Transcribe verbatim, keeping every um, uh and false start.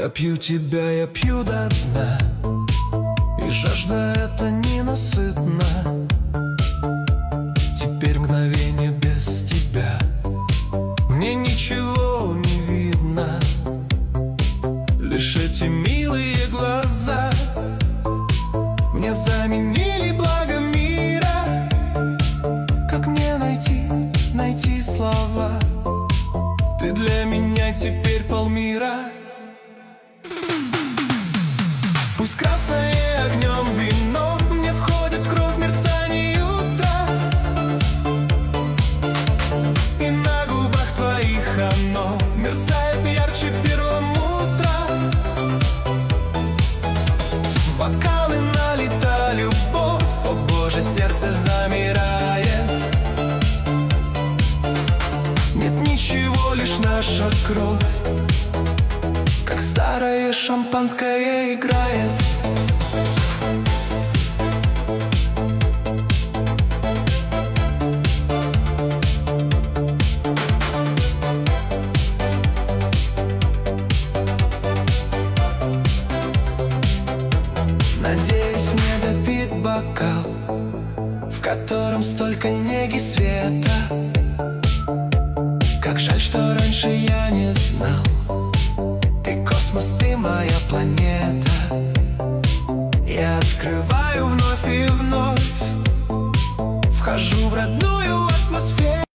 Я пью тебя, я пью до дна, и жажда эта ненасытна. Теперь мгновение без тебя, мне ничего не видно. Лишь эти милые глаза мне заменили благо мира. Как мне найти, найти слова? Ты для меня теперь полмира. Пусть красное огнем вино мне входит в кровь мерцание утра, и на губах твоих оно мерцает ярче перламутра. В бокалы налита любовь, о Боже, сердце замирает. Нет ничего, лишь наша кровь, как старое шампанское играет. Надеюсь, не допит бокал, в котором столько неги света. Как жаль, что раньше я не знал. Ты космос, ты моя планета. Я открываю вновь и вновь, вхожу в родную